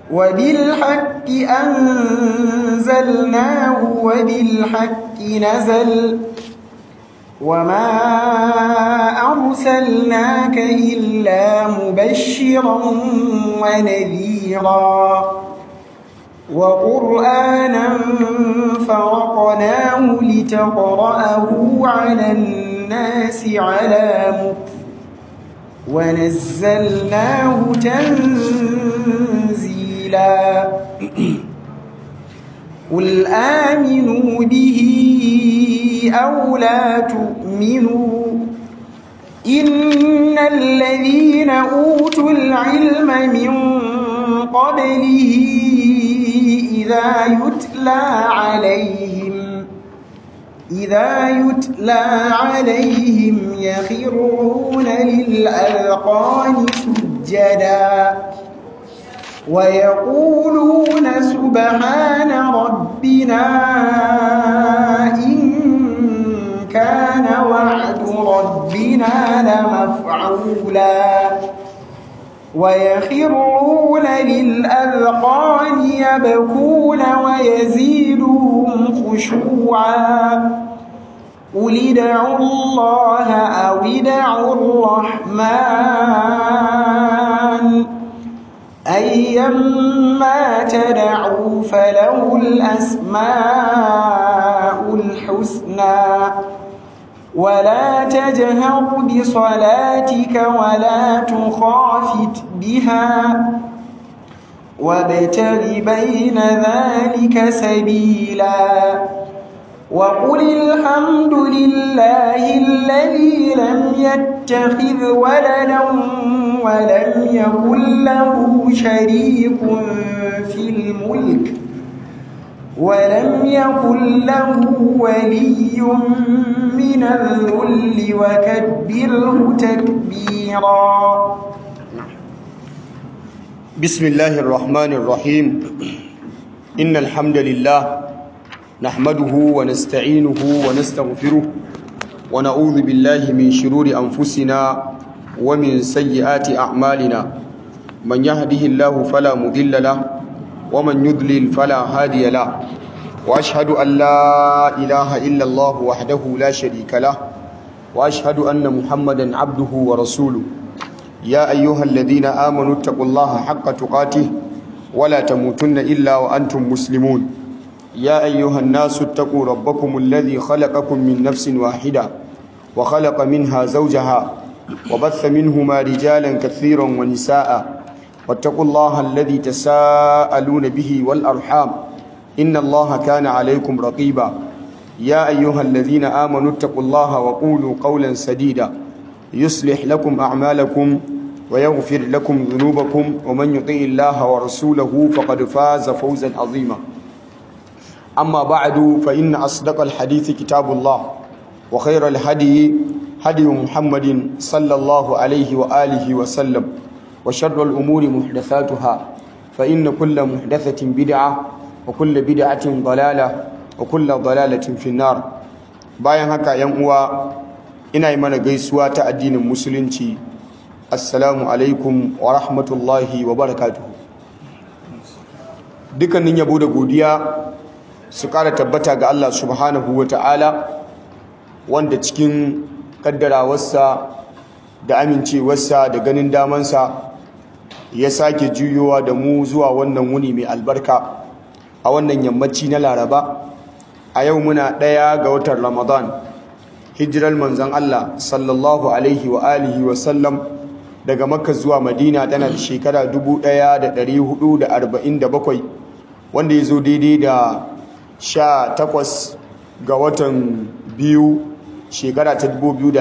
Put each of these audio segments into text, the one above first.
وبالحق أنزلناه وبالحق نزل وما أرسلناك إلا مبشرا ونذيرا وقرآنا فرقناه لتقرأه على الناس على مكث ونزلناه تنزيلا قل آمنوا به أو لا تؤمنوا إن الذين أوتوا العلم من قبله إذا يتلى عليهم يخرون للأذقان سجدا ويقولون سبحان ربنا إن كان وعد ربنا لمفعولا ويخرون للأذقان يبكون ويزيدهم خشوعا قل ادعوا الله أو ادعوا الرحمن أيما تدعوا فله الأسماء الحسنى ولا تجهر بصلاتك ولا تخافت بها وابتغ بين ذلك سبيلا وقل الحمد لله الذي لم يتخذ ولدا ولم يكن له شريك في الملك ولم يكن له ولي من الذل وكبره تكبيرا. بسم الله الرحمن الرحيم. إن الحمد لله نحمده ونستعينه ونستغفره ونعوذ بالله من شرور أنفسنا ومن سيئات أعمالنا من يهده الله فلا مضل له ومن يضلل فلا هادي له وأشهد أن لا إله إلا الله وحده لا شريك له وأشهد أن محمدا عبده ورسوله يا أيها الذين آمنوا اتقوا الله حق تقاته ولا تموتن إلا وأنتم مسلمون يا أيها الناس اتقوا ربكم الذي خلقكم من نفس واحدة وخلق منها زوجها وبث منهما رجالا كثيرا ونساء واتقوا الله الذي تساءلون به والأرحام إن الله كان عليكم رقيبا يا أيها الذين آمنوا اتقوا الله وقولوا قولا سديدا يصلح لكم أعمالكم ويغفر لكم ذنوبكم ومن يطع الله ورسوله فقد فاز فوزا عظيما أما بعد فإن أصدق الحديث كتاب الله وخير الهدي هدي محمد صلى الله عليه وآله وسلم وشر الأمور محدثاتها فإن كل محدثة بدعة وكل بدعة ضلالة وكل ضلالة في النار. bayan haka yan uwa ina yi mana gaisuwa ta addinin musulunci. Assalamu alaikum wa rahmatullahi wa barakatuhu. Dukkanin yabo da godiya su ƙara tabbata ga Allah subhanahu wa ta'ala wanda cikin kaddarawarsa da amincewarsa da ganin damansa ya sake juyowa da mu zuwa wannan wuni mai albarka a wannan yammaci na Laraba. A yau muna 1 ga watan Ramadan, hijirar manzon Allah sallallahu alaihi wa alihi wa sallam daga Makka zuwa Madina tana da shekara 1447 wanda ya zo daidai da 18 ga watan biyu shekara ta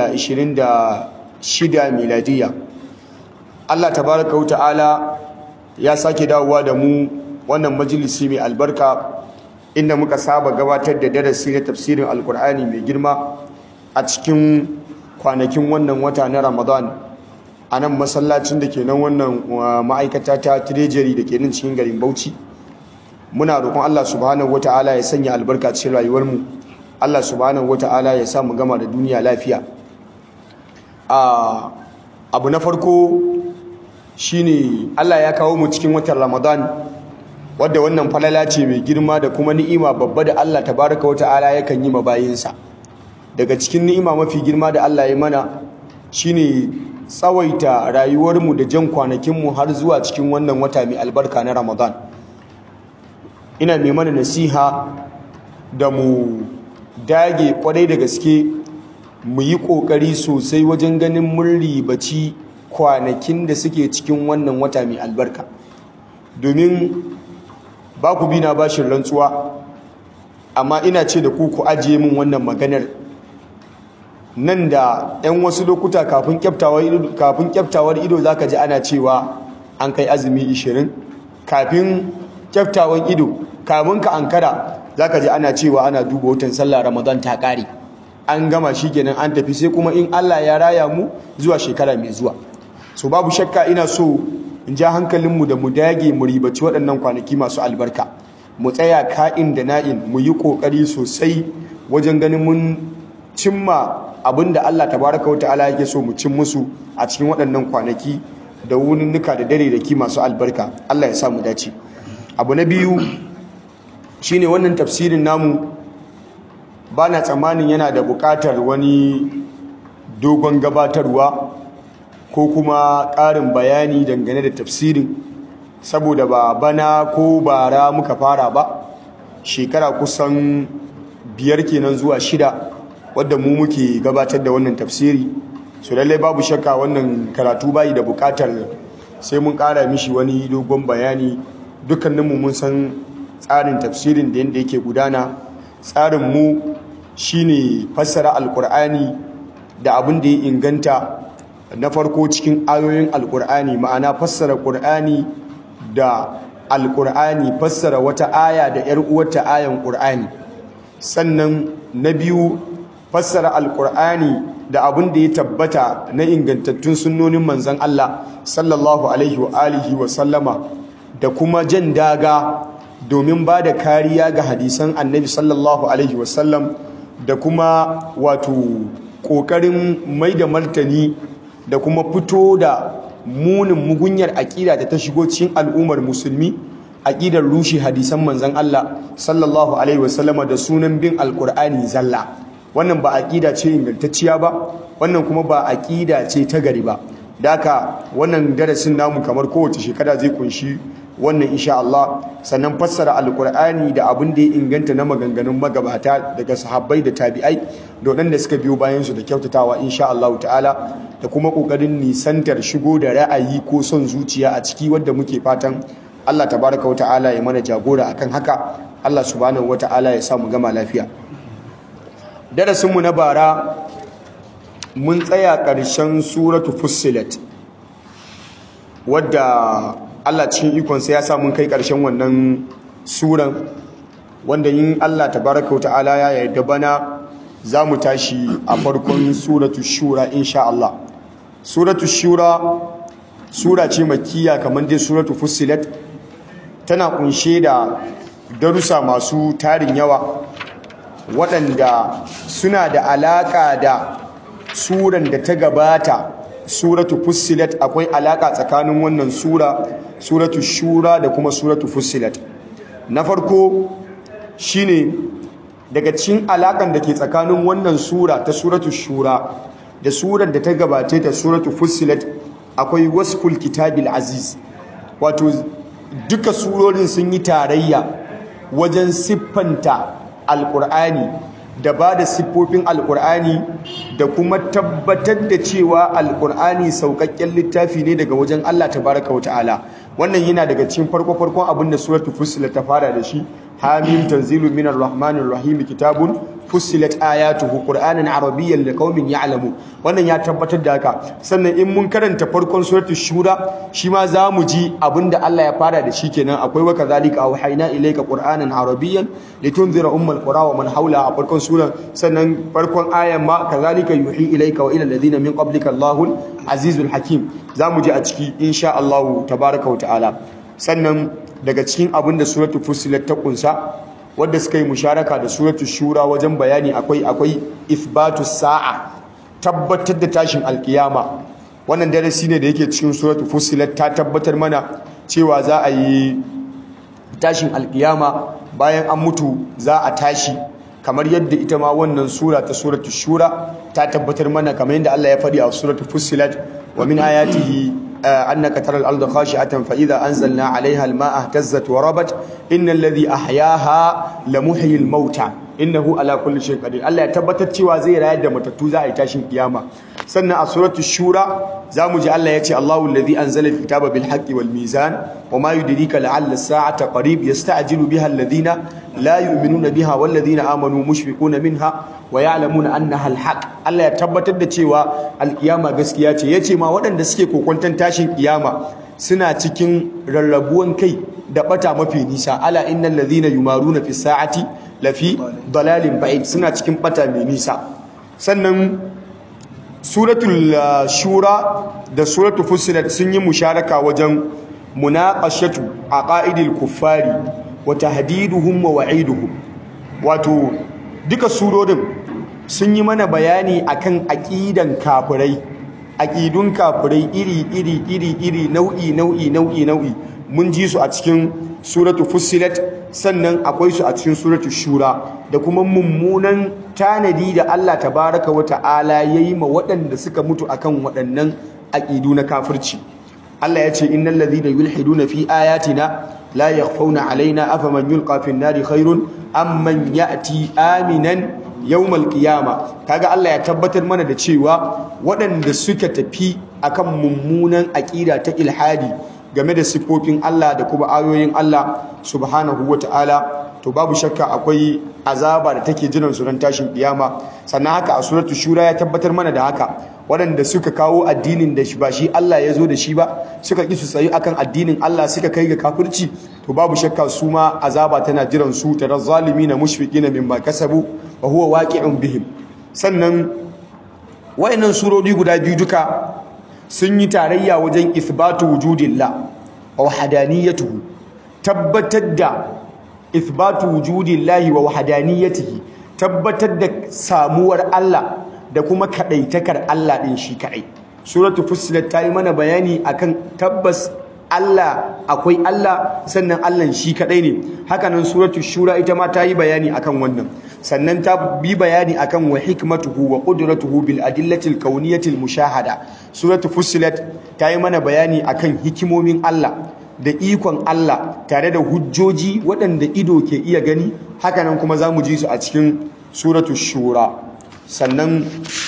2026 miladiya. Allah tabaraka wa ta'ala ya sake dawowa da mu wannan majalisi mai albarka inda muka saba gabatar da darasi na tafsirin alkur'ani mai girma a cikin kwanakin wannan wata na Ramadan a nan masallacin da ke nan wannan ma'aikata ta Treasury da ke nan cikin garin Bauchi. Muna roƙon Allah subhanahu wata'ala ya sanya albarka cikin rayuwarmu. Allah subhanahu wata'ala ya sa mu gama da duniya lafiya. Abu na farko shine Allah ya kawo mu cikin watan Ramadan wadda wannan falala ce mai girma da kuma ni'ima babba da Allah tabaraka wata'ala yakan yi mabayinsa. Daga cikin ni'ima mafi girma da Allah ya mana shine tsawaita rayuwarmu da jan kwanakinmu har zuwa cikin wannan wata mai albarka na Ramadan. Ina mai mana nasiha da mu dage kwarai da gaske mu yi ƙoƙari sosai wajen ganin mun ribaci kwanakin da suke cikin wannan wata mai albarka, domin ba ku bi na bashin rantsuwa, amma ina ce da ku ajiye min wannan maganar. Nan da 'yan wasu lokuta kafin kyaftawar ido za ka ji ana cewa an kai azumi 20, kafin kyaftawan ido kamun ka ankara za ka ji ana cewa ana duba watan sallah Ramadan ta ƙare, an gama shi kenan an tafi, sai kuma in Allah ya raya mu zuwa shekara mai zuwa. So babu shakka ina so in ja hankalinmu da mu dage mu ribaci waɗannan kwanaki masu albarka, mu tsaya ka'in da na'in, mu yi ƙoƙari sosai wajen ganin mun cimma abin da Allah tabaraka wa ta'ala yake so mu cin musu a cikin waɗannan kwanaki da wuninnuka da dare da ki masu albarka. Allah ya sa mu dace. Abu na biyu shine wannan tafsirin namu ba na tsammanin yana da buƙatar wani dogon gabatarwa ko kuma ƙarin bayani dangane da tafsirin, saboda ba bana ko bara muka fara ba, shekara kusan 5 kenan zuwa 6 wadda mu muke gabatar da wannan tafsiri. So lallai babu shakka wannan karatu bai da buƙatar sai mun ƙara mishi wani dogon bayani. Dukkaninmu mun san tsarin tafsirin da yadda yake gudana. Tsarin mu shine fassara alkur'ani da abin da ya inganta na farko cikin ayoyin alkur'ani, ma'ana fassara qur'ani da alkur'ani, fassara wata aya da yar uwarta ayan qur'ani. Sannan na biyu, fassara alkur'ani da abin da ya tabbata na ingantattun sunnonin manzon Allah sallallahu alaihi wa alihi wa sallama, da kuma jan daga domin ba da kariya ga hadisan annabi sallallahu alaihi wa sallam, da kuma wato ƙoƙarin mai da martani da kuma fito da munin mugunyar aƙida da ta shigo cikin al'ummar musulmi, aƙidar rushe hadisan manzon Allah sallallahu alaihi wasallama da sunan bin alƙur'ani zalla. Wannan ba aƙida ce ingantacciya ba, wannan kuma ba aƙida ce ta gari ba. Daka wannan darasin namu kamar kowace shekara zai kunshi wannan insha Allah. Sannan fassara alkur'ani da abin da ya inganta na maganganun magabata daga sahabbai da tabi'ai da waɗanda suka biyo bayan su da kyautatawa insha Allah ta'ala, da kuma kokarin nisantar shigo da ra'ayi ko son zuciya a ciki, wanda muke fatan Allah tabaraka wa ta'ala ya mana jagora akan haka. Allah subhanahu wa ta'ala ya sa mu gama lafiya. Darasin mu na bara mun tsaya ƙarshen suratu Fussilat, wadda Allah cikin ikonsa ya sa mun kai ƙarshen wannan suran, wanda yin Allah tabaraka wa ta'ala ya yarda bana za mu tashi a farkon suratu Shura insha Allah. Suratu Shura sura ce makkiya kamar dai suratu Fussilat, tana kunshe da darussa masu tarin yawa waɗanda suna da alaƙa da suran da ta gabata, suratu Fussilat. Akwai alaka tsakanin wannan suratu Shura da kuma suratu Fussilat. Na farko shine daga cikin alakan da ke tsakanin wannan sura ta suratu Shura da surar da ta gabace ta suratu Fussilat, akwai wasful kitabil aziz. Wato duka surorin sun yi tarayya wajen siffanta alqur'ani da ba da siffofin alkur'ani da kuma tabbatar da cewa alkur'ani sauƙaƙƙen littafi ne daga wajen Allah tabaraka wa ta'ala. Wannan yana daga cikin farko-farkon abin da suratul Fussilat ta fara da shi. Hamim tanzilun minar rahmanir rahim, kitabun fussilat ayatuhu qur'anan arabiyyan liqaumin ya'lamun. Wannan ya tabbatar da haka. Sannan in mun karanta farkon suratul Shura, shi ma zamu ji abinda Allah ya fara da shi kenan. Akwai wa kadhalika awhayna ilayka qur'anan arabiyyan litunzira ummal qura wa man hawla a farkon sura. Sannan farkon ayan ma kadhalika yuhi ilayka wa ila alladhina min qablika Allahul azizul hakim. Zamu ji a ciki insha Allah tabaaraka wa ta'ala. Sannan daga cikin abinda suratul Fussilat ta kunsa, wadda suka yi musharaka da suratul Shura wajen bayani, akwai ithbatus sa'a, tabbatar da tashin alkiyama. Wannan darasi ne da yake cikin suratul Fussilat, ta tabbatar mana cewa za a yi tashin alkiyama bayan an mutu za a tashi, kamar yadda ita ma wannan sura ta suratul shura ta tabbatar mana, kamar yadda Allah ya faɗi a suratul fussilat, wa min ayatihi annaka taral arda khashi'atan fa idha anzalna 'alayha al-ma'a ihtazzat wa rabat innal ladhi ahyaha la muhyil mauta innahu ala kulli shay'in qadir. Allah ya tabbatar cewa zai rayar da matattu, za a yi tashin kiyama. Sannan a suratul shura zamu ji Allah ya ce Allahu alladhi anzala al-kitaba bil haqqi wal mizan wa ma yudrika la'alla as-sa'ata qarib yasta'jilu biha alladhina la yu'minuna biha wal ladhina amanu mushfiquna minha wa ya'lamuna annaha al-haqq. Allah ya tabbatar da cewa al-kiyama gaskiya ce. Yace ma waɗanda suke kokwantan tashin kiyama suna cikin rarrabuwan kai da bata mafi nisa. Ala innal ladhina yumaruna fi sa'ati lafi dalalin ba'id, suna cikin bata mai nisa. Sannan suratul shura da suratul fussilat sun yi musharaka wajen munaqashatu aqaidil kuffari wa tahdiduhum wa wa'iduhum. Wato duka surorin sun yi mana bayani akan aqidan kafirai, aqidun kafirai iri nau'i mun ji su a cikin suratul fussilat, sannan akwai su a cikin suratul shura, da kuma mummunan tanadi da Allah tabaraka wa ta'ala yayi ma waɗanda suka mutu akan waɗannan aqidu na kafirci. Allah ya ce innal ladhina yulhiduna fi ayatina la yakhfawna alaina afaman yulqa fin nari khairun amman ya'ti aminan yawmal qiyama. Kaga Allah ya tabbatar mana da cewa waɗanda suka tafi akan mummunan aqida ta ilhadi game da sifofin Allah da kuma ayoyin Allah subhanahu wata'ala, to babu shakka akwai azaba da take jiran su ran tashin kiyama. Sannan haka a suratul shura ya tabbatar mana da haka, waɗanda suka kawo addinin da ba shi Allah ya zo da shi ba, suka ƙi su tsayi akan addinin Allah, suka kai ga kafirci, to babu shakka su ma azaba tana jiran su. taraz zalimina mushfiqina mimma kasabu wa huwa waqi'un bihim. Sannan wayannan surori guda biyu duka sun yi tarayya wajen ithbatu wujudillah wa wahdaniyatuhu, tabbatar da ithbatu wujudillahi wa wahdaniyatihi, tabbatar da samuwar Allah da kuma kadaitakar Allah din shi kadai. Suratul Fussilat ta yi mana bayani akan tabbas Allah akwai Allah, sannan Allah shi kadai ne. Haka nan suratul Shura ita ma ta yi bayani akan wannan. Sannan ta bi bayani akan wa hikmatuhu wa qudratuhu bil adillatil kauniyatil mushahada. Suratul Fussilat ta yi mana bayani akan hikimomin Allah da ikon Allah tare da hujjoji waɗanda ido ke iya gani. Haka nan kuma za mu ji su a cikin suratul Shura. Sannan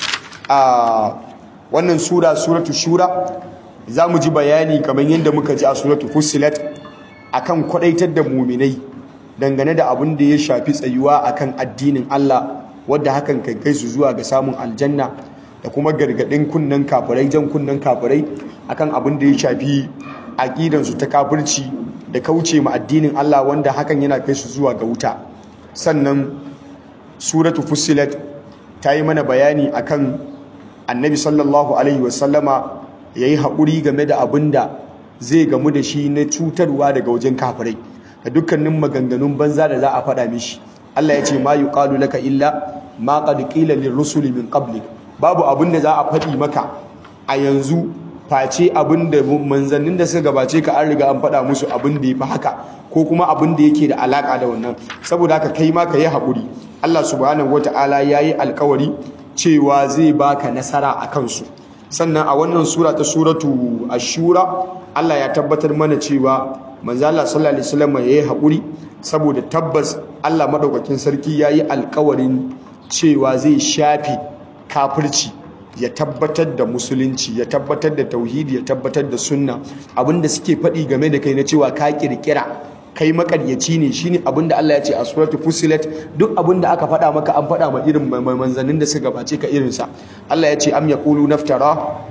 a wannan suratul Shura za mu ji bayani kamar yadda muka ji a suratul Fussilat akan kwadaitar da muminai dangane da abin da ya shafi tsayuwa akan addinin Allah, wadda hakan kai kai su zuwa ga samun aljanna, da kuma gargadin kunnen kafirai, jan kunnen kafirai akan abin da ya shafi aqidan su ta kafirci da kauce ma addinin Allah, wanda hakan yana kai su zuwa ga wuta. Sannan suratul Fussilat ta yi mana bayani akan Annabi sallallahu alaihi wasallama yayi haƙuri game da abin da zai gamu da shi na cutarwa daga wajen kafirai da dukkanin maganganun banza da za a faɗa mishi. Allah ya ce ma yuqalu laka illa ma qad qila lirrusuli min qablik. Babu abin da za a faɗi maka a yanzu face abin da manzannin da suka gabace ka an riga an faɗa musu abin da yafi haka, ko kuma abin da yake da alaka da wannan. Saboda haka kai ma ka yi haƙuri. Allah subhanahu wataala yayi alƙawari cewa zai baka nasara a kansu. Sannan a wannan sura ta suratu ash-shura Allah ya tabbatar mana cewa manzo Allah sallallahu alaihi wasallam yayi haƙuri, saboda tabbas Allah madaukakin sarki yayi alƙawarin cewa zai shafe kafirci, ya tabbatar da musulunci, ya tabbatar da tauhidi, ya tabbatar da sunna. Abinda suke faɗi game da kai na cewa ka kirkira, kai makaryaci ne, shine abinda Allah ya ce a suratul Fussilat. Duk abinda aka faɗa maka an faɗa ma irin manzannin da suka gabace ka irinsa. Allah ya ce am yaqulu naftara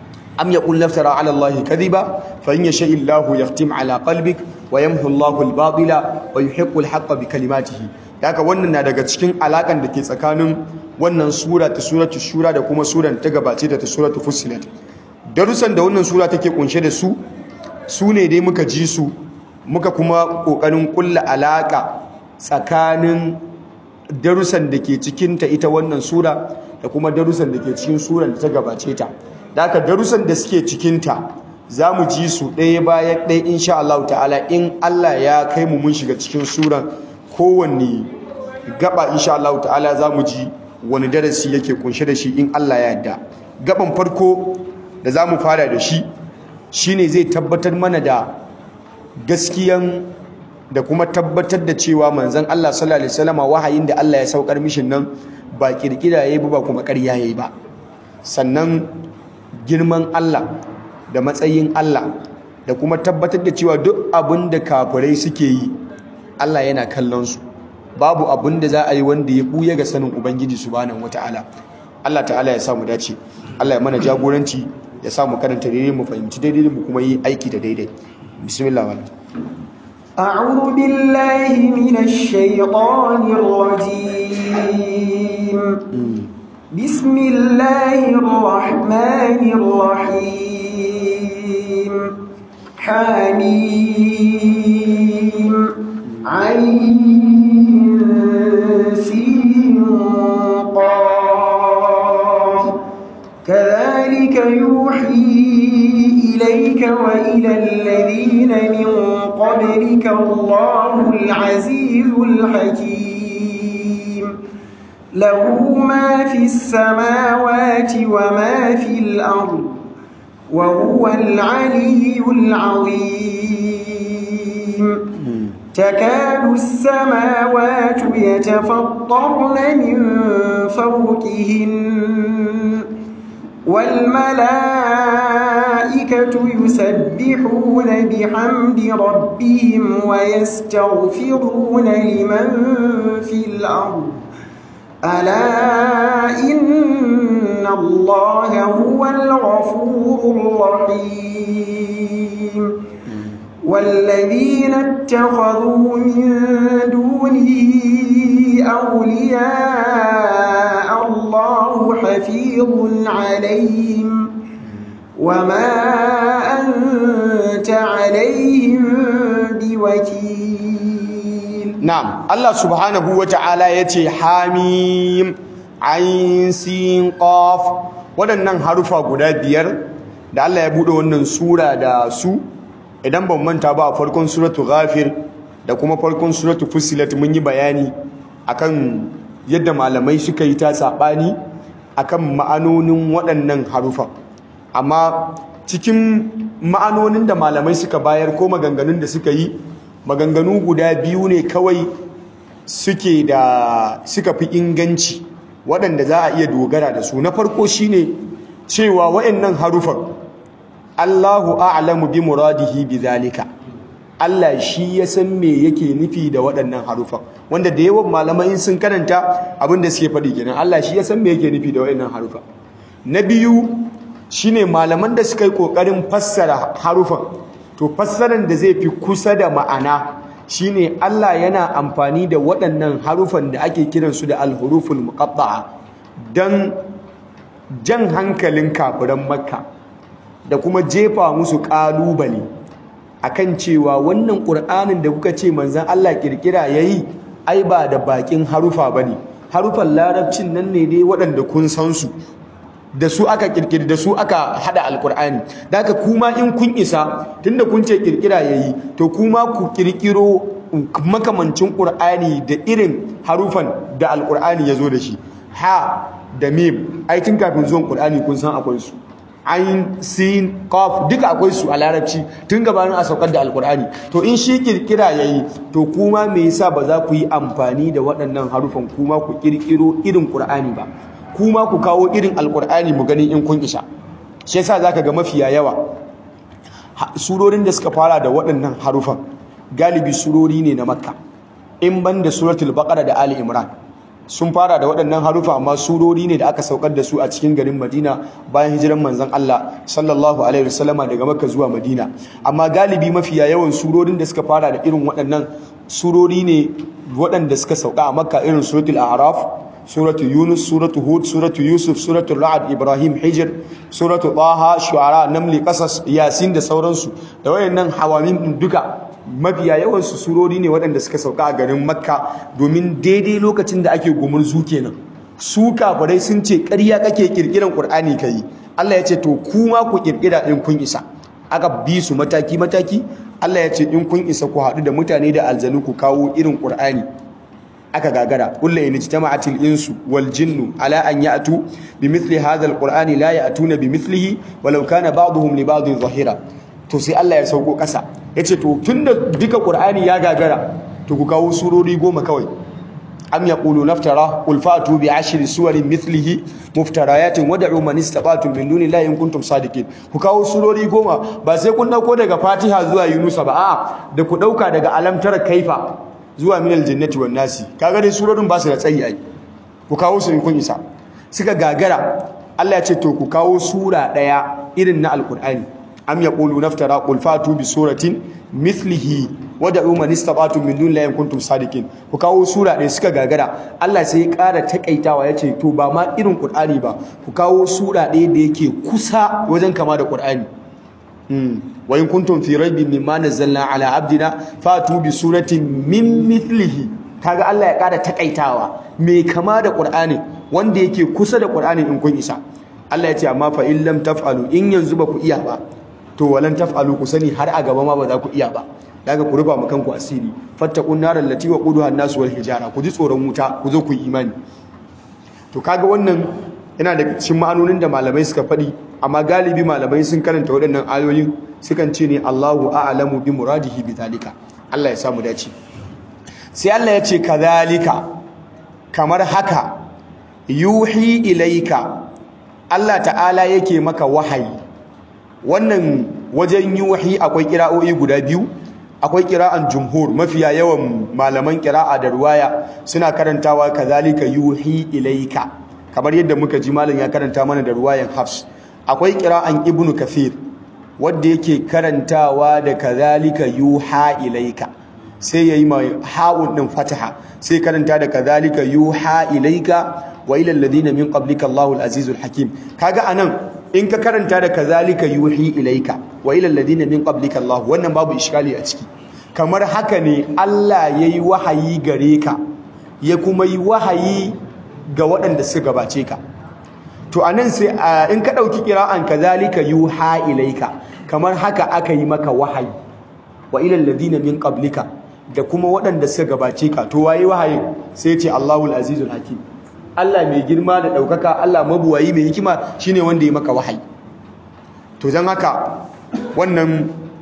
ala Allahi kadhiba fa in yasha Allahu yahtim ala qalbik wa yamhu Allahu al-batila wa yuhiqqu al-haqqa bi kalimatihi. Haka wannan na daga cikin alakan da ke tsakanin wannan sura ta suratul Shura da kuma suran ta gabace ta suratul Fussilat. Darussan da wannan sura take kunshe da su ne dai muka ji su, muka kuma kokarin kulla alaka tsakanin darussan da ke cikin ta ita wannan sura da kuma darussan da ke cikin suran da ta gabace ta. Haka darussan da suke cikin ta za mu ji su ɗaya bayan ɗaya insha Allah ta'ala in Allah ya kai mu mun shiga cikin suran kowanne gaba insha Allah ta'ala za mu ji wani darasi yake kunshe da shi in Allah ya yarda. Gaban farko da za mu fara da shi shine zai tabbatar mana da gaskiyan da kuma tabbatar da cewa manzon Allah sallallahu alaihi wasallam wahayin da Allah ya saukar mishin nan ba kirkira yayi ba kuma ƙarya yayi ba. Sannan girman Allah da matsayin Allah da kuma tabbatar da cewa duk abin da kafirai suke yi Allah yana kallon su, babu abin da za a yi wanda ya buya ga sanin Ubangiji subhanahu wataala. Allah ta'ala ya samu dace, Allah ya mana jagoranci, ya samu karanta daidai, mu fahimci daidai, mu kuma yi aiki da daidai. Bismillah. أعوذ بالله من الشيطان الرجيم. بسم الله الرحمن الرحيم. حميم عين سين قاف كذلك يوحي إليك وإلى الذين من قبلك الله العزيز الحكيم. له ما في السماوات وما في الأرض وهو العلي العظيم. تكاد السماوات يتفطرن من فوقهن والملائكة يسبحون بحمد ربهم ويستغفرون لمن في الأرض ألا إن الله هو الغفور الرحيم. والذين اتخذوا من دونه أولياء الله حفيظ عليهم وما أنت عليهم بوكيل. نعم، الله سبحانه وتعالى يتي حميم عين سين قاف. waɗannan harufa guda biyar da Allah ya buɗe wannan sura da su, idan ban manta ba a farkon suratu Ghafir da kuma farkon suratu Fussilat mun yi bayani akan yadda malamai suka yi ta sabani akan ma'anonin waɗannan harufa. Amma cikin ma'anonin da malamai suka bayar ko maganganun da suka yi, maganganu guda biyu ne kawai suka fi inganci waɗanda za a iya dogara da su. Na farko shine cewa waɗannan harufan Allahu a'lamu bi muradihi bidhalika, Allah shi ya san me yake nufi da waɗannan harufan, wanda da yawan malamai sun karanta abin da suke faɗi kenan, Allah shi ya san me yake nufi da waɗannan harufan. Na biyu shine malaman da suka yi ƙoƙarin fassara harufan, to fassaran da zai fi kusa da ma'ana shine Allah yana amfani da waɗannan harufan da ake kiransu da al-huruful muqatta'a dan jan hankalin kafiran Makka da kuma jefa musu ƙalubale akan cewa wannan Qur'anin da kuka ce manzon Allah kirkira yayi ai ba da bakin harufa bane, harufan larabcin nan ne dai waɗanda kun san su, da su aka kirkiri, da su aka hada alqur'ani. Da haka kuma in kun isa, tunda kun ce kirkira yayi, to kuma ku kirkiro makamancin qur'ani da irin harufan da alqur'ani yazo da shi. Ha da mim ai tun kafin zuwan qur'ani kun san akwai su. Ain sin qaf duka akwai su a larabci tun gabanin a saukar da alqur'ani. To in shi kirkira yayi, to kuma me yasa ba za ku yi amfani da waɗannan harufan kuma ku kirkiro irin qur'ani ba, kuma ku kawo irin alqur'ani mu gani in kun isa. Shi yasa zaka ga mafiya yawa surorin da suka fara da waɗannan harufan galibi surori ne na Makka, in banda suratul baqara da ali imran sun fara da waɗannan harufa, amma surori ne da aka saukar da su a cikin garin Madina bayan hijiran manzon Allah sallallahu alaihi wasallama daga Makka zuwa Madina. Amma galibi mafiya yawan surorin da suka fara da irin waɗannan surori ne waɗanda suka sauka a Makka, irin suratul a'raf, suratu Yunus, suratu Hud, suratu Yusuf, suratu Ra'd, Ibrahim, Hijr, suratu Taha, Shu'ara, Naml, Qasas, Yasin da sauransu. Da wayannan hawamin duka mafiya yawan su surori ne waɗanda suka sauka a garin Makka, domin daidai lokacin da ake gumurzu kenan. Su kafirai sun ce ƙarya kake kirkiran Qur'ani kai. Allah ya ce to kuma ku kirkira in kun isa. aka bi su mataki mataki. Allah ya ce in kun isa ku haɗu da mutane da aljanu ku kawo irin Qur'ani, aka gagara. Kullu in ijtama'atil insu wal jinnu ala an ya'tu bimithli hadha alqur'ani la ya'tuna bimithlihi walau kana ba'dhum li ba'dhin zahira. To sai Allah ya sauko kasa yace to tunda duka Qur'ani ya gagara to ku kawo surori 10 kawai. am yaqulu naftara qul fa'tu bi 10 suwarin mithlihi muftarayatin wad'u man istata'tum min dunillahi in kuntum sadiqin. Ku kawo surori 10, ba sai kun dauko daga Fatiha zuwa Yunusa ba, a'a da ku dauka daga alam tara kaifa zuwa minal jannati wan nasi. Kaga dai surorin ba su da tsayi ai, ku kawo su in kun isa. Suka gagara. Allah ya ce to ku kawo sura daya irin na alqur'ani. am yaqulu naftara qul fa'tu bi suratin mithlihi wad'u man istata'tum min dunillahi in kuntum sadiqin. Ku kawo sura ɗaya, suka gagara. Allah sai ya ƙara takaitawa yace to ba ma irin Qur'ani ba, ku kawo sura ɗaya da yake kusa wajen kama da Qur'ani. wa in kuntum fi raibin mimma nazzalna ala abdina fa'tu bi suratin min mithlihi. Kaga Allah ya ƙara takaitawa mai kama da Qur'ani wanda yake kusa da Qur'ani in kun isa. Allah ya ce amma fa in lam taf'alu, in yanzu ba ku iya ba to walan taf'alu, ku sani har a gaba ma ba za ku iya ba. Daga ku rufa mu kanku asiri. Fattaqun naral lati waquduha an-nas wal hijara. Ku ji tsoron wuta, ku zo ku yi imani. To kaga wannan yana da cikin ma'anonin da malamai suka faɗi, amma galibi malamai sun karanta waɗannan ayoyin sukan ce ne Allahu a'lamu bi muradihi bi zalika. Allah ya samu dace. Sai Allah ya ce kadhalika, kamar haka, yuhi ilaika, Allah ta'ala yake maka wahayi. Wannan wajen yuhi akwai kira'o'i guda biyu. Akwai kira'an jumhur, mafiya yawan malaman kira'a da ruwaya suna karantawa kadhalika yuhi ilaika, kamar yadda muka ji malam ya karanta mana da ruwayan Hafs. Akwai kira'an Ibn Kathir wanda yake karantawa da kadhalika yuha ilaika, sai yayi mai ha'un din fataha, sai karanta da kadhalika yuha ilaika wa ila alladhina min qablika Allahu al-azizul hakim. Kaga anan in ka karanta da kazalika yuhi ilaika wa ila alladhina min qablika Allah, wannan babu iskali a ciki. Kamar haka ne Allah yayi wahayi gare ka, ya kuma yi wahayi ga waɗanda suka gabace ka. To anan sai in ka dauki qira'an kazalika yuha ilaika, kamar haka aka yi maka wahayi wa ila alladhina min qablika, da kuma waɗanda suka gabace ka. To waye wahayi? Sai ce Allahul azizul hakim. Allah mai girma da ɗaukaka, Allah mabuwayi mai hikima shine wanda ya maka wahayi. To don haka wannan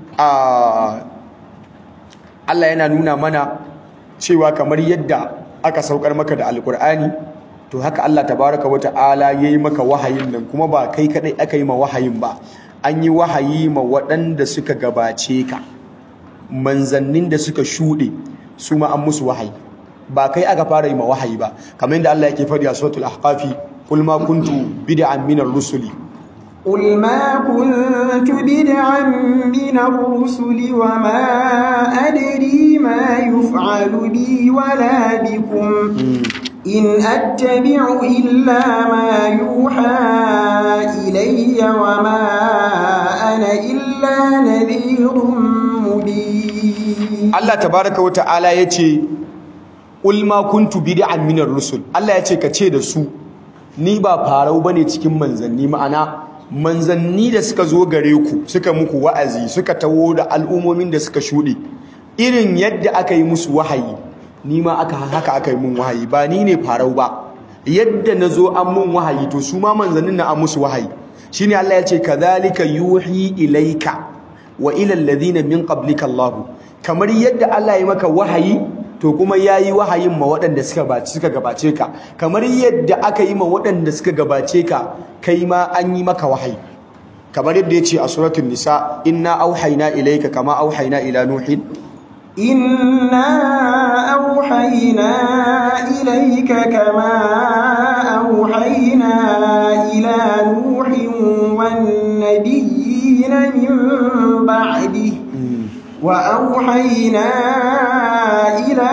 Allah yana nuna mana cewa kamar yadda aka saukar maka da alkur'ani, to haka Allah tabaraka wa ta'ala yayi maka wahayin nan, kuma ba kai kadai aka yi ma wahayin ba, an yi wahayi ma waɗanda suka gabace ka, manzannin da suka shuɗe su ma an musu wahayi. Ba kai aka fara yi ma wahayi ba, kamar yadda Allah yake faɗi a suratul ahqafi, qul ma kuntu bid'an minar rusuli, qul ma kuntu bid'an minar rusuli wa ma adri ma yuf'alu bi wala bikum in attabi'u illa ma yuha ilayya wa ma ana illa nadhirun mubin. Allah tabaraka wa ta'ala yace qul ma kuntu bid'an minar rusul. Allah ya ce ka ce da su ni ba farau bane cikin manzanni, ma'ana manzanni da suka zo gare ku suka muku wa'azi, suka tawo da al'umomin da suka shuɗe, irin yadda aka yi musu wahayi ni ma haka aka yi mun wahayi. Ba ni ne farau ba, yadda nazo an mun wahayi to su ma manzannin na an musu wahayi. Shine Allah ya ce kadhalika yuhi ilaika wa ila alladhina min qablika Allah. Kamar yadda Allah ya maka wahayi, to kuma yayi wahayin ma waɗanda suka gabace ka, kamar yadda aka yi ma waɗanda suka gabace ka, kai ma an yi maka wahayi. Kamar yadda yace a suratul nisa, inna auhayna ilayka kama auhayna ila nuhin, inna auhayna ilayka kama auhayna ila nuhin wan nabiyyin min ba'dihi وأوحينا إلى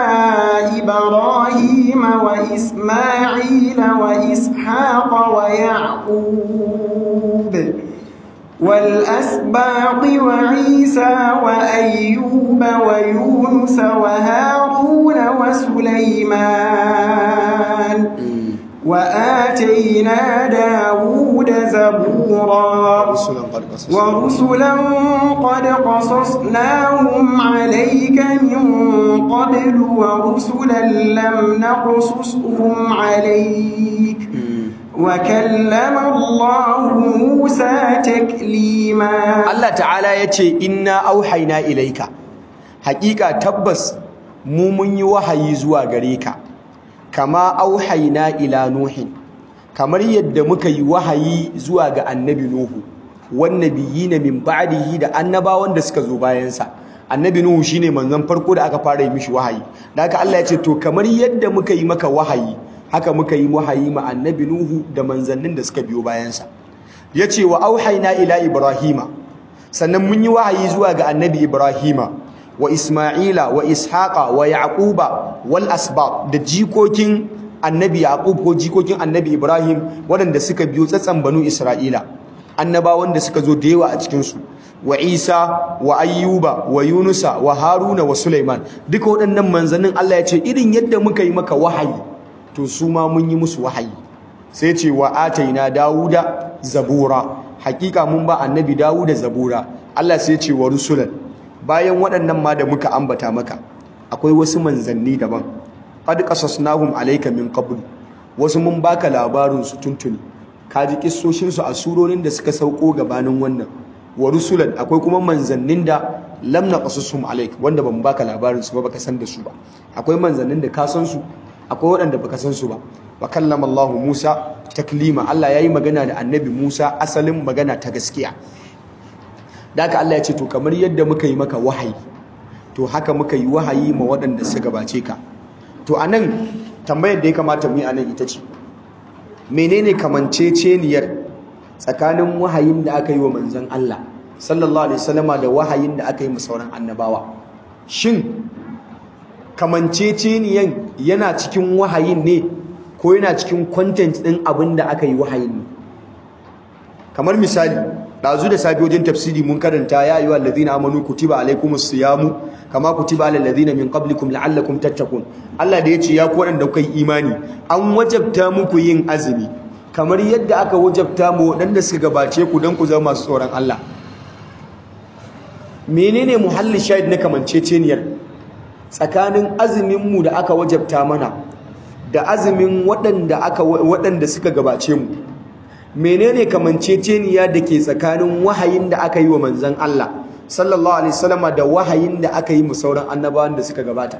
إبراهيم وإسماعيل وإسحاق ويعقوب والأسباط وعيسى وأيوب ويونس وهارون وسليمان وآتينا داود زبورا. ورسلا قد قصصناهم عليك من قبل ورسلا لم نقصصهم عليك وكلم الله موسى تكليما. الله تعالى يتي إنا أوحينا إليك حقيقة تبس ممن يوحي زوا غريكا كما أوحينا إلى نوح kamar yadda muka yi wahayi zuwa ga annabi Nuhu wannabiyina min ba'dihi da annabawan da suka zo bayansa. Annabi Nuhu shine manzon farko da aka fara yi mishi wahayi. Da haka Allah ya ce to kamar yadda muka yi maka wahayi haka muka yi wahayi ma annabi Nuhu da manzannin da suka biyo bayansa. Yace wa auhayna ila Ibrahima, sannan mun yi wahayi zuwa ga annabi Ibrahima wa Isma'ila wa Ishaqa wa Yaquba wal asbab, da jikokin annabi Yaqub ko jikokin annabi Ibrahim waɗanda suka biyo tsatsan banu Isra'ila, annabawan da suka zo da yawa a cikin su, wa Isa wa Ayyuba wa Yunusa wa Haruna wa Sulaiman. Duka waɗannan manzannin Allah ya ce irin yadda muka yi maka wahayi to su ma mun yi musu wahayi. Sai ce wa ataina Dawuda zabura, hakika mun ba annabi Dawuda zabura. Allah sai ce wa rusulan, bayan waɗannan ma da muka ambata maka akwai wasu manzanni daban. Qad qasasnahum alayka min qabl, wasu mun baka labarin su tuntuni, kaji kissoshin su a surorin da suka sauko gabanin wannan. Wa rusulan, akwai kuma manzannin da lam naqasushum alayk, wanda ban baka labarin su ba, baka san da su ba. Akwai manzannin da ka san su, akwai waɗanda baka san su ba. Wa kallama Allah Musa taklima, Allah yayi magana da annabi Musa asalin magana ta gaskiya. Da haka Allah ya ce to kamar yadda muka yi maka wahayi to haka muka yi wahayi ma waɗanda suka gabace ka. To anan tambayar da ya kamata mu yi anan ita ce, menene kamanceceniyar tsakanin wahayin da aka yi wa manzon Allah sallallahu alaihi wasallama da wahayin da aka yi ma sauran annabawa? Shin kamanceceniyan yana cikin wahayin ne ko yana cikin content din abin da aka yi wahayin ne? Kamar misali, dazu da safi wajen tafsiri mun karanta ya ayyuhal ladina amanu kutiba alaykumus siyamu kama kutiba alal ladina min qablikum la'allakum tattaqun. Allah da yace ya ku wadanda kuka yi imani an wajabta muku yin azumi kamar yadda aka wajabta mu wadanda suka gabace ku dan ku zama masu tsoron Allah. Menene muhalli shahid na kamanceceniyar tsakanin azumin mu da aka wajabta mana da azumin wadanda suka gabace mu? Menene kamanceceniya da ke tsakanin wahayin da aka yi wa manzon Allah sallallahu alaihi wasallama da wahayin da aka yi mu sauran annabawan da suka gabata?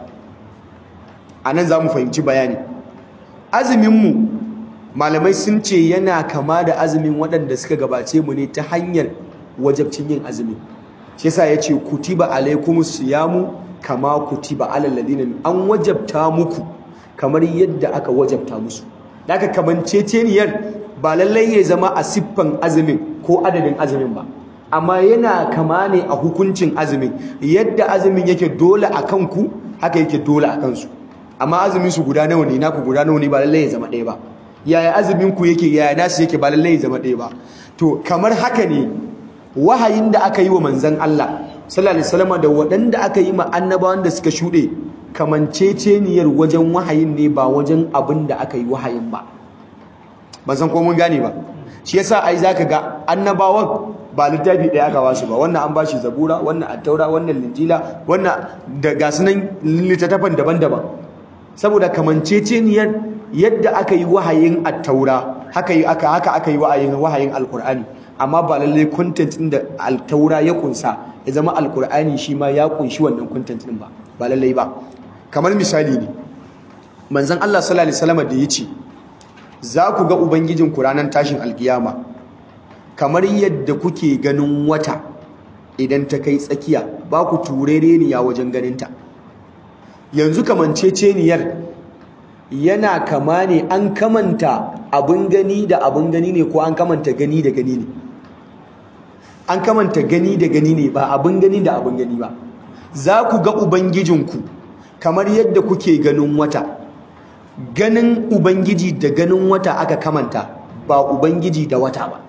Anan zamu fahimci bayani. Azumin mu malamai sun ce yana kama da azumin waɗanda suka gabace mu ne ta hanyar wajabcin yin azumi. Shi yasa yace kutiba alaikumus siyamu kama kutiba alal ladina, an wajabta muku kamar yadda aka wajabta musu. Daga kamanceceniyar ba lallai ya zama a siffan azumin ko adadin azumin ba, amma yana kama ne a hukuncin azumin. Yadda azumin yake dole a kanku haka yake dole a kansu, amma azumin su guda nawa ne, naku guda nawa ne, ba lallai ya zama ɗaya ba. Yaya azumin ku yake, yaya nasu yake, ba lallai ya zama ɗaya ba. To kamar haka ne wahayin da aka yi wa manzon Allah sallallahu alaihi wasallam da waɗanda aka yi ma annabawan da suka shuɗe, kamanceceniyar wajen wahayin ne ba wajen abin da aka yi wahayin ba. Ban san ko mun gane ba. Shi yasa ai zaka ga annabawan ba littafi ɗaya aka basu ba, wannan an bashi zabura, wannan attaura, wannan linjila, wannan da gasu nan littattafan daban-daban. Saboda kamanceceniyar yadda aka yi wahayin attaura haka aka yi wahayin alqur'ani, amma ba lalle content din da attaura ya kunsa ya zama alqur'ani shi ma ya kunshi wannan content din ba lalle ba. Kamar misali ne manzon Allah sallallahu alaihi wasallam da yace za ku ga ubangijinku ranar tashin alkiyama kamar yadda kuke ganin wata idan ta kai tsakiya, ba ku turereniya wajen ganinta. Yanzu kamanceceniyar yana kama ne, an kamanta abin gani da abin gani ne ko an kamanta gani da gani ne? An kamanta gani da gani ne, ba abin gani da abin gani ba. Za ku ga ubangijinku kamar yadda kuke ganin wata. Ganin ubangiji da ganin wata aka kamanta, ba ubangiji da wata ba.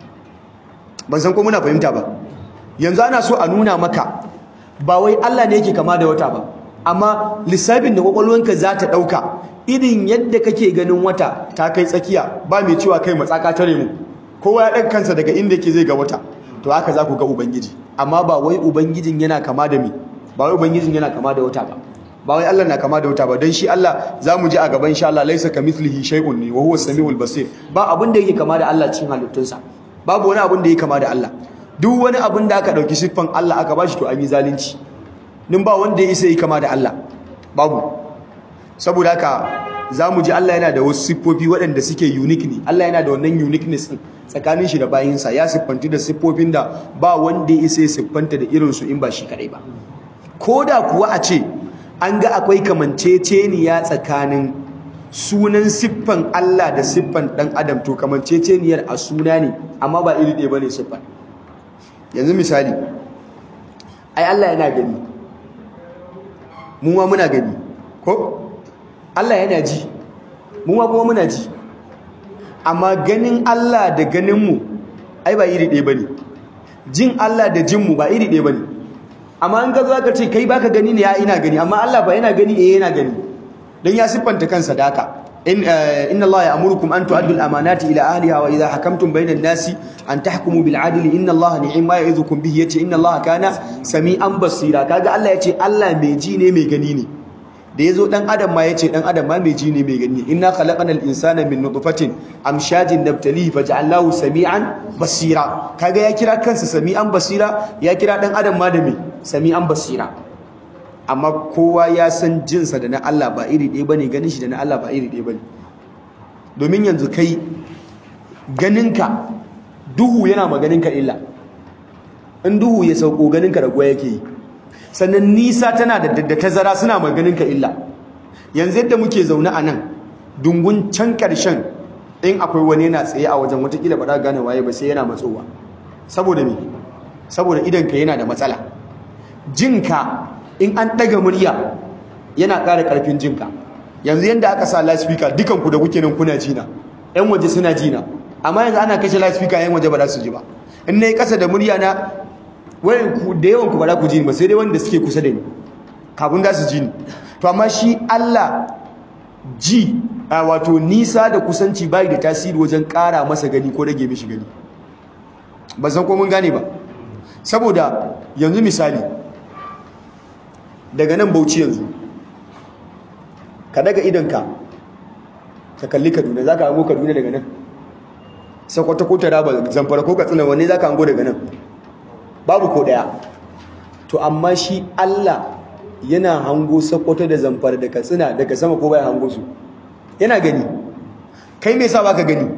Ban san ko muna fahimta ba. Yanzu ana so a nuna maka ba wai Allah ne yake kama da wata ba, amma lissafin da kwakwalwanka za ta ɗauka irin yadda kake ganin wata ta kai tsakiya, ba mai cewa kai matsaka tare mu, kowa ya ɗaga kansa daga inda yake zai ga wata, to haka za ku ga ubangiji. Amma ba wai ubangijin yana kama da me, ba wai ubangijin yana kama da wata ba wai Allah na kama da wata ba, don shi Allah za mu ji a gaban insha Allah laisa kamithlihi shay'un wa huwa as-sami'ul basir. Ba abin da yake kama da Allah cikin halittunsa, babu wani abin da yake kama da Allah. Duk wani abin da aka dauki siffan Allah aka bashi to an yi zalunci. Nin ba wanda ya isa yi kama da Allah, babu. Saboda haka za mu ji Allah yana da wasu siffofi waɗanda suke unique ne. Allah yana da wannan uniqueness din tsakanin shi da bayinsa, ya siffanti da siffofin da ba wanda ya isa ya siffanta da irinsu in ba shi kadai ba. Ko da kuwa a ce an ga akwai kamanceceniya tsakanin sunan siffan Allah da siffan ɗan adam, to kamanceceniyar a suna ne amma ba iri ɗaya bane siffan. Yanzu misali, ai Allah yana gani, mu ma muna gani, ko Allah yana ji, mu ma kuma muna ji, amma ganin Allah da ganinmu ai ba iri ɗaya bane, jin Allah da jinmu ba iri ɗaya bane. Amma in ka zo ka ce kai baka gani ne, ya ina gani, amma Allah ba yana gani, yana gani, dan ya siffanta kansa da haka. inna Allah ya'murukum an tu'addu al-amanati ila ahliha wa idha hakamtum bayna an-nasi an tahkumu bil 'adli inna Allah ni'ma ya'izukum bihi, yace inna Allah kana sami'an basira. Kaga Allah yace Allah mai ji ne mai gani ne. Da yazo dan adam ma yace dan adam ma mai ji ne mai gani. Inna khalaqnal insana min nutfatin amshajin nabtalihi faj'alnahu sami'an basira. Kaga ya kira kansa sami'an basira, ya kira dan adam ma da me sami'an basira. Amma kowa ya san jinsa da na Allah ba iri ɗaya bane, ganin shi da na Allah ba iri ɗaya bane. Domin yanzu kai ganinka, duhu yana maganinka illa. In duhu ya sauko ganinka da goya yake yi. Sannan nisa tana da tazara suna maganinka illa. Yanzu yadda muke zaune a nan, dungun can ƙarshen in akwai wani yana tsaye a wajen, watakila ba za ka gane waye ba sai yana matsowa. Saboda me? Saboda idanka yana da matsala. Jinka in an ɗaga murya yana ƙara ƙarfin jinka. Yanzu yadda aka sa loudspeaker, dukanku da kuke nan kuna jina, 'yan waje suna jina, amma yanzu ana kashe loudspeaker 'yan waje ba za su ji ba. In na yi ƙasa da murya na, wayanku da yawanku ba za ku ji ni ba, sai dai wanda suke kusa da ni kafin za su ji ni. To amma shi Allah ji wato nisa da kusanci bai da tasiri wajen ƙara masa gani ko rage mishi gani. Ba san ko mun gane ba. Saboda yanzu misali, daga nan Bauchi yanzu ka daga idonka ka kalli Kaduna, za ka hango Kaduna daga nan. Sokoto ko Taraba, Zamfara ko Katsina, wanne za ka hango daga nan? Babu ko ɗaya. To amma shi Allah yana hango Sokoto da Zamfara da Katsina daga sama, ko bai hango su? Yana gani. Kai me yasa baka gani?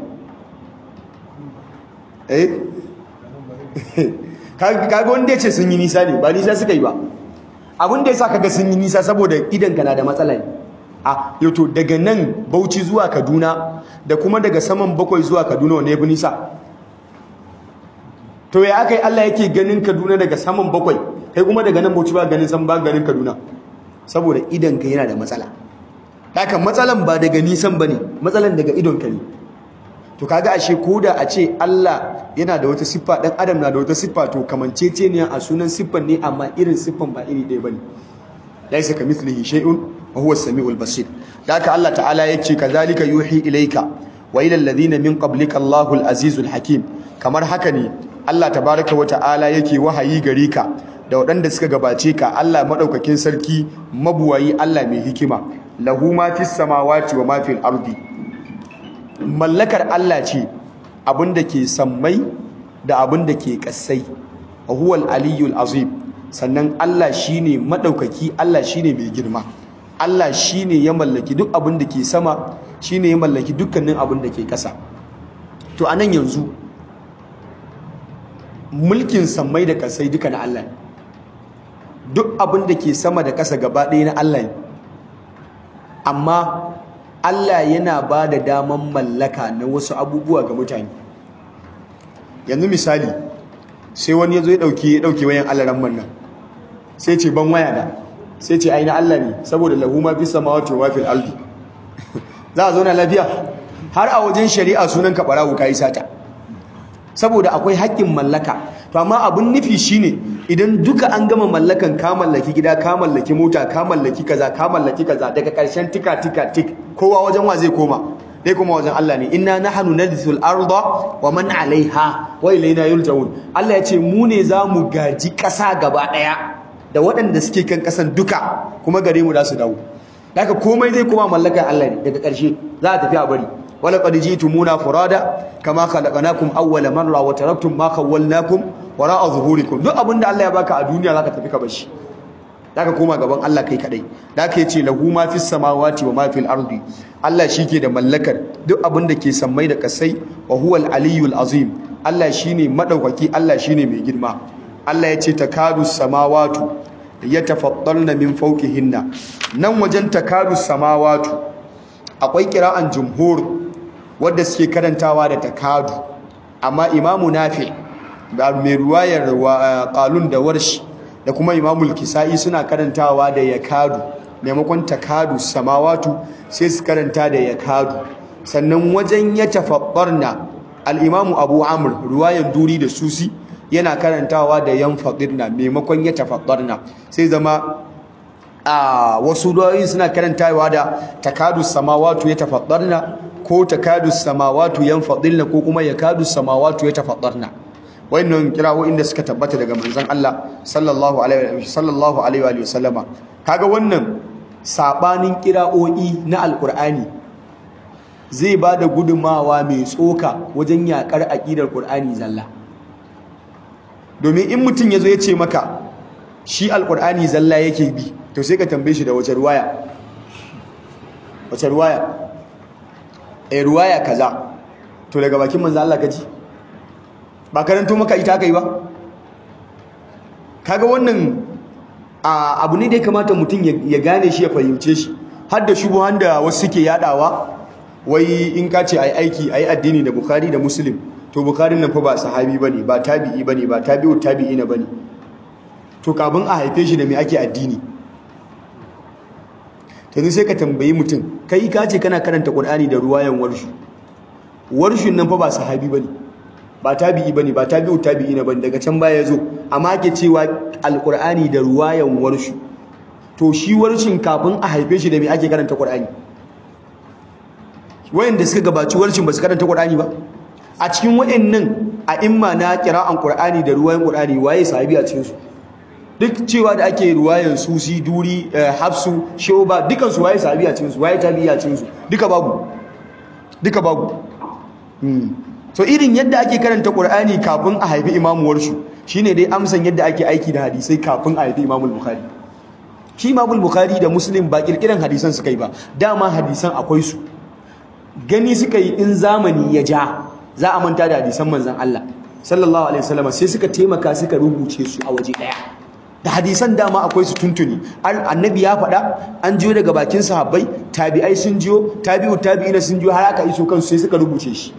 Kaga wanda ya ce sun yi nisa ne, ba nisa suka yi ba. Abin da ya sa kaga sun yi nisa saboda idanka na da matsala ne. Yau to daga nan Bauchi zuwa Kaduna da kuma daga saman bakwai zuwa Kaduna wane yafi nisa? To ya aka yi Allah yake ganin Kaduna daga saman bakwai, kai kuma daga nan Bauchi ba ganin san ba ganin Kaduna? Saboda idanka yana da matsala. Haka matsalan ba daga nisan bane, matsalan daga idonka ne. To kaga ashe koda a ce Allah yana da wata siffa, dan adam na da wata siffa, to kamanceceniya a sunan siffan ne, amma irin siffan ba iri ɗaya bane. Laisa kamithlihi shay'un wa huwa as-sami'ul basir. Haka Allah ta'ala yace kazalika yuhi ilayka wa ila alladhina min qablika Allahu al-azizul hakim. Kamar haka ne Allah tabaaraka wa ta'ala yake wahayi gare ka da waɗanda suka gabace ka. Allah madaukakin sarki mabuwayi, Allah mai hikima. Lahu ma fis samawati wa ma fil ardi. Mallakar Allah ce abinda ke sammai da abinda ke kasai. Wa huwal aliyyul azim. Sannan Allah shine madaukaki, Allah shine mai girma. Allah shine ya mallaki duk abinda ke sama, shine ya mallaki dukkanin abinda ke kasa. To anan yanzu mulkin sammai da kasai duka na Allah ne. Duk abinda ke sama da kasa gaba ɗaya na Allah ne. Amma Allah yana ba da daman mallaka na wasu abubuwa ga mutane. Yanzu misali, sai wani ya zo ya ɗauki wayan Allah ramman nan, sai ce ban waya da, sai ce aina Allah ne, saboda lahu ma fis samawati wa fil ardi. Za a zauna lafiya? Har a wajen shari'a sunan ka barawo kai sata, saboda akwai haƙƙin mallaka. To amma abun nufi shine idan duka an gama mallakan, ka mallaki gida, ka mallaki mota, ka mallaki kaza, daga ƙarshen tika tik kowa wajen wa zai koma? dai kuma wajen Allah ne inna nahnu nadithul arda wa man alaiha wa ilayna yurja'un Allah ya ce mu ne zamu gaji ƙasa gaba daya da waɗanda suke kan ƙasan duka kuma gare mu za su dawo haka komai zai kuma mallakar Allah ne daga ƙarshe za a tafi a bari wala qad jitumuna furada kama khalaqnakum awwala marra wa taraktum ma khawwalnakum wara'a zuhurikum duk abinda Allah ya baka a duniya zaka tafi ka bashi zaka koma gaban Allah kai kadai zaka yace lahu ma fis samawati wa ma fil ardi Allah shike da mallakar duk abinda ke sammai da kasai wa huwal aliyyul azim Allah shine madaukaki Allah shine mai girma Allah yace takadu samawatu yatafattalna min fawqihinna nan wajen takadu samawatu akwai qira'an jumhur wanda suke karantawa da takadu amma imamu nafi da mai ruwayar qalun da warshi da kuma imamul kisa'i suna karantawa da yakadu maimakon takadu samawatu sai su karanta da yakadu sannan wajen yatafaddarna al-imamu abu amr ruwayar duri da susi yana karantawa da yanfadirna maimakon yatafaddarna sai zama a wasu ruwayoyi suna karantawa da takadu samawatu yatafaddarna ko takadu samawatu yanfadilna ko kuma yakadu samawatu yatafaddarna wannan kirawo inda suka tabbata daga manzon Allah sallallahu alaihi wa sallama kaga wannan sabanin kirawoyi na alqur'ani zai bada gudumawa mai tsoka wajen yakar aqidar qur'ani zalla domin in mutun yazo yace maka shi alqur'ani zalla yake bi to sai ka tambaye shi da wace ruwaya ruwaya kaza to daga bakin manzon Allah kaji ba karanto maka ita kai ba kaga wannan abu ne da ya kamata mutum ya gane shi ya fahimce shi har da shubuhan da wasu suke yadawa wai in ka ce ai aiki ai addini da Bukhari da Muslim to Bukhari nan fa ba sahabi bane ba tabi'i bane ba tabi'u tabi'ina bane to kafin a haife shi da me ake addini to sai ka tambayi mutum kai ka ce kana karanta Qur'ani da ruwayan warshun nan fa ba sahabi bane ba tabi'i bane ba tabi'u tabi'ina bane daga can baya yazo amma ake cewa alqur'ani da ruwayan warshu to shi warshin kafin a haife shi da me ake karanta qur'ani wayanda suka gabaci warshin ba su karanta qur'ani ba a cikin wayannan a imma na qira'an qur'ani da ruwayan qur'ani waye sahabi a cikin su duk cewa da ake ruwayan susi duri hafsu shoba dukan su waye sahabi a cikin su waye tabi'i a cikin su duka babu so irin yadda ake karanta Qur'ani kafin a haifi Imam Warshu shine dai amsan yadda ake aiki da hadisai kafin a haifi Imam Bukhari shi Imam Bukhari da Muslim ba kirkiran hadisan suka yi ba dama hadisan akwai su gani suka yi in zamani ya ja za a manta da hadisan manzon Allah sallallahu alaihi wasallam sai suka taimaka suka rubuce su a waje daya da hadisan dama akwai su tuntuni annabi ya faɗa an jiyo daga bakin sahabbai tabi'ai sun jiyo tabi'u tabi'ina sun jiyo har aka iso kansu sai suka rubuce shi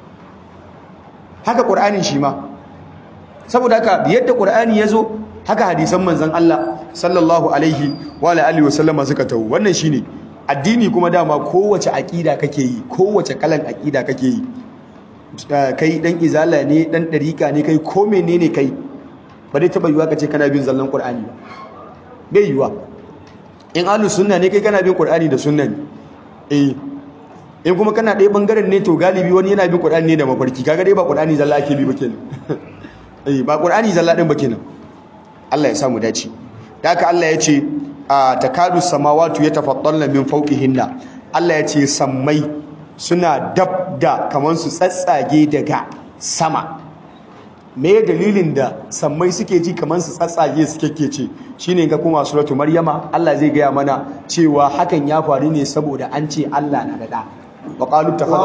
haka Qur'anin shi ma saboda haka yadda Qur'ani yazo haka hadisan manzon Allah sallallahu alaihi wa alihi wasallama suka tawo wannan shine addini kuma dama kowace aqida kake yi kowace kalan aqida kake yi kai dan izala ne dan dariqa ne kai ko menene kai ba dai taba yiwa kace kana bin zallan Qur'ani ba bai yiwa in ahlus sunna ne kai kana bin Qur'ani da sunna ne in kuma kana ɗaya ɓangaren ne to galibi wani yana bin Qur'ani ne da mafarki kaga dai ba Qur'ani zalla ake bi ba kenan ba Qur'ani zalla din ba kenan Allah ya sa mu dace da haka Allah ya ce takadu samawati yatafattalna min fawqihinna Allah ya ce sammai suna dab da kaman su tsatsage daga sama me dalilin da sammai suke ji kaman su tsatsage suke ce shine ga kuma suratu maryama Allah zai gaya mana cewa hakan ya faru ne saboda an ce Allah na da da وقالوا اتخذ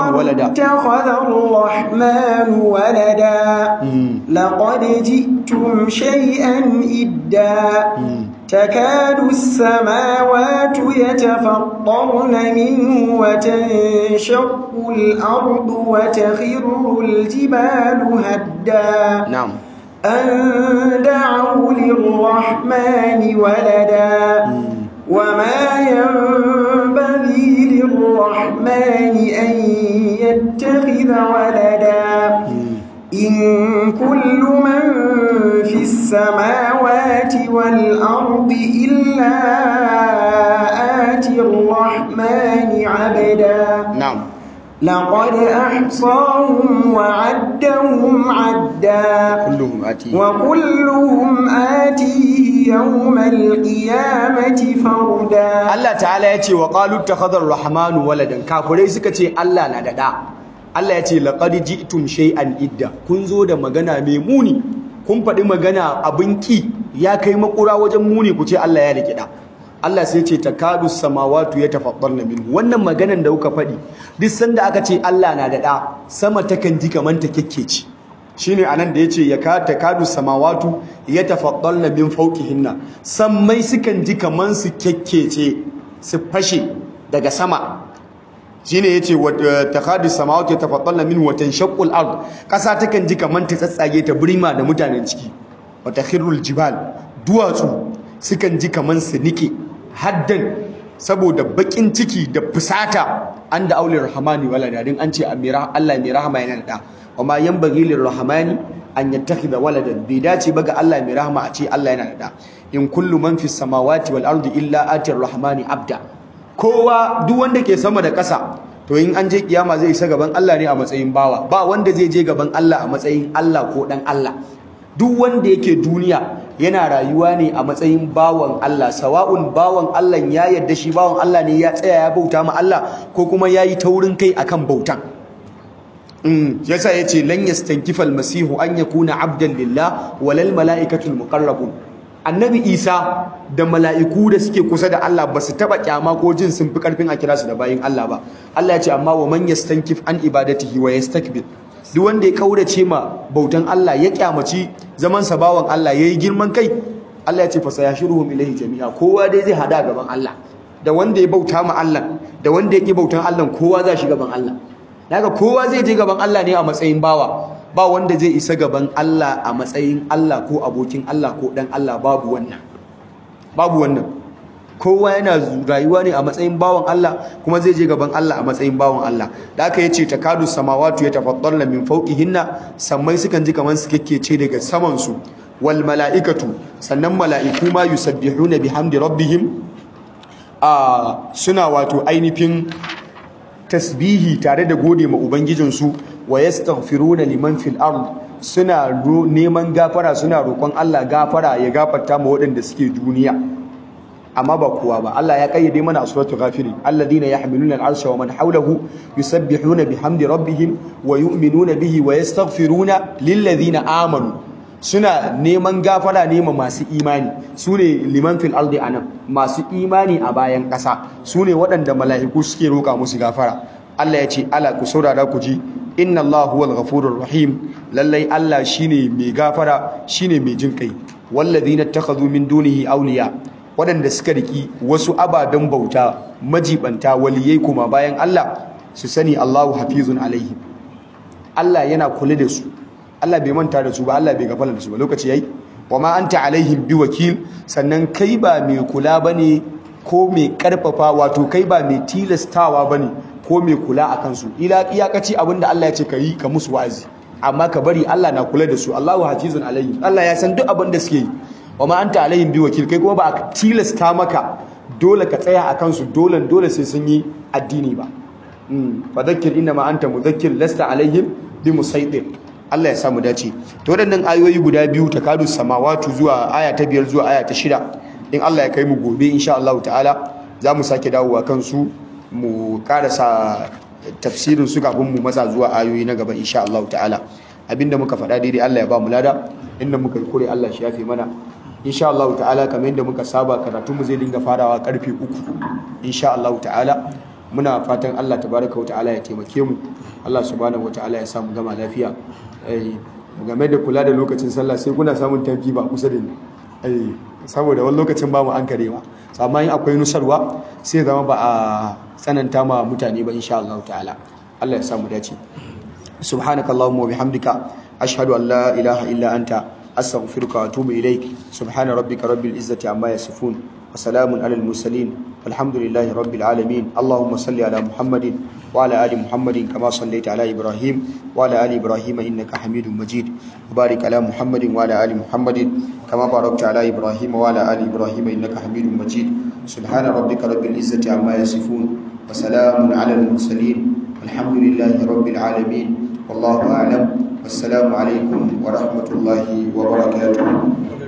الرحمن ولدا لقد جئتم شيئا إدا تكاد السماوات يتفطرن منه وتنشق الأرض وتخر الجبال هدا نعم أن دعوا للرحمن ولدا وما ينبغي للرحمن أن يتخذ ولدا إن كل من في السماوات والأرض إلا آتي الرحمن عبدا na'am لقد أحصاهم وعدهم عدا وكلهم آتيه يوم القيامة فردا. Allah ta'ala ya ce wa qalu ittakhadha ar-rahmanu waladan, kafirai suka ce Allah na da da. Allah ya ce laqad ji'tum shay'an idda, kun zo da magana mai muni, kun faɗi magana abin ki ya kai makura wajen muni, ku ce Allah ya rike da. Allah sai ce takadu samawati yatafaddalna minhu, wannan maganan da kuka faɗi duk sanda aka ce Allah na da da, sama takan ji kaman ta kekkeci. Shine anan da yace takadu samawati yatafaddalna min fawqihinna, sammai sukan ji kaman su kekkece su fashe daga sama. Shine yace takadu samawati yatafaddalna minhu wa tanshaqqu al-ard, kasa takan ji kaman ta tsatsage ta burima da mutanen ciki. Wa takhirul jibal, duwatsu sukan ji kaman su nike haddan saboda bakin ciki da fusata an da aulir rahmani walada, din an ce amira Allah mai rahama yana da wama yanbaghi lir rahmani an yattakhidha waladan, bai dace ba ga Allah mai rahama a ce Allah yana da in kullu man fis samawati wal ardi illa atir rahmani abda. Kowa duk wanda ke sama da ƙasa to in an je kiyama zai isa gaban Allah ne a matsayin bawa, ba wanda zai je gaban Allah a matsayin Allah ko dan Allah. Duk wanda yake duniya yana rayuwa ne a matsayin bawan Allah, sawa'un bawan Allah ya yarda shi bawan Allah ne, ya tsaya ya bauta ma Allah, ko kuma yayi taurin kai akan bautan. Yasa yace lan yastankifal masihu an yakuna abdan lillah walal malaikatul muqarrabun. Annabi Isa da mala'iku da suke kusa da Allah ba su taba kyama ko jin sun fi karfin a kira su da bayin Allah ba. Allah ya ce amma wa man yastankif an ibadatihi wa yastakbir, duk wanda ya kaurace ma bautan Allah, ya kyamaci zaman sa bawan Allah, yayi girman kai, Allah ya ce fa sayashuruhum ilayhi jami'a, kowa dai zai hada gaban Allah, da wanda ya bauta ma Allah da wanda yake bautan Allah, kowa zai shiga gaban Allah. Daga kowa zai je gaban Allah ne a matsayin bawa, ba wanda zai isa gaban Allah a matsayin Allah ko abokin Allah ko dan Allah, babu wannan. Kowa yana rayuwa ne a matsayin bawan Allah, kuma zai je gaban Allah a matsayin bawan Allah. Da aka yace takadu samawati yatafaddalna min fawqihinna, sammai sukan ji kaman su kekkece daga saman su. Wal malaikatu, sannan malaiku ma yusabbihuna bihamdi rabbihim, suna wato ainihin tasbihi tare da gode ma ubangijinsu. Wa yastaghfiruna liman fil ard, suna neman gafara, suna roƙon Allah gafara ya gafarta ma waɗanda suke duniya, amma ba kowa ba. Allah ya kayyade mana a suratul ghafir, alladhina yahmiluna al-arsha wa man hawlahu yusabbihuna bihamdi rabbihim wa yu'minuna bihi wa yastaghfiruna lilladhina amanu, suna neman gafara ne ma masu imani, sune liman fil ardi anan, masu imani a bayan ƙasa, sune waɗanda mala'iku suke roƙa musu gafara. Allah ya ce ala ku saurara ku ji, inna Allah huwal ghafurur rahim, lallai Allah shine mai gafara, shine mai jin kai. Walladhina ittakhadhu min dunihi awliya, waɗanda suka riki wasu abadan bauta majibanta waliyai kuma bayan Allah, su sani Allahu hafizun alaihim, Allah yana kula da su, Allah bai manta da su ba, Allah bai gafala da su ba. Lokaci yayi, wama anta alaihim biwakil, sannan kai ba mai kula bane ko mai karfafa, wato kai ba mai tilastawa bane ko mai kula a kansu. Iyakaci abinda Allah ya ce ka yi, ka musu wa'azi, amma ka bari, Allah na kula da su. Allahu hafizun alaihim, Allah ya san duk abin da suke yi. Wama anta alaihim biwakil, kai kuma ba a tilasta maka dole ka tsaya a kansu, dole sai sun yi addini ba. Fadhakkir innama anta mudhakkir lasta alaihim bimusaytir. Allah ya samu dace. To waɗannan ayoyi guda biyu, takadu samawati zuwa aya ta 5 zuwa aya ta 6, in Allah ya kai mu gobe insha Allah ta'ala za mu sake dawowa kansu, mu karasa tafsirin su kafin mu matsa zuwa ayoyi na gaba insha Allah ta'ala. Abinda muka faɗa daidai Allah ya ba mu lada, inda muka kure Allah shi yafe mana insha Allah ta'ala. Kamar yadda muka saba, karatu mu zai dinga farawa karfe 3 insha Allah ta'ala. Muna fatan Allah tabaraka wa ta'ala ya taimake mu, Allah subhanahu wa ta'ala ya samu gama lafiya. Game da kula da lokacin sallah, sai kuna samun tanki ba kusa da ni, saboda wani lokacin ba mu an karewa, amma in akwai nusarwa sai zama ba a tsananta ma mutane ba insha Allah ta'ala. Allah ya samu dace. Subhanakallahumma wa bihamdika, ashhadu an la ilaha illa anta, astaghfiruka wa atubu ilaik. Subhana rabbika rabbil izzati amma yasifun, wa salamun alal mursalin, walhamdulillahi rabbil alamin. Allahumma salli ala Muhammadin wa ala ali Muhammadin kama sallaita ala Ibrahim wa ala ali Ibrahim innaka Hamidum Majid. Barik ala Muhammadin wa ala ali Muhammadin kama barakta ala Ibrahim wa ala ali Ibrahim innaka Hamidum Majid. subhana rabbika rabbil izzati amma yasifun wa salamun ala al mursalin walhamdulillahi rabbil alamin wallahu a'lam. Wassalamu alaikum wa rahmatullahi wa barakatuh.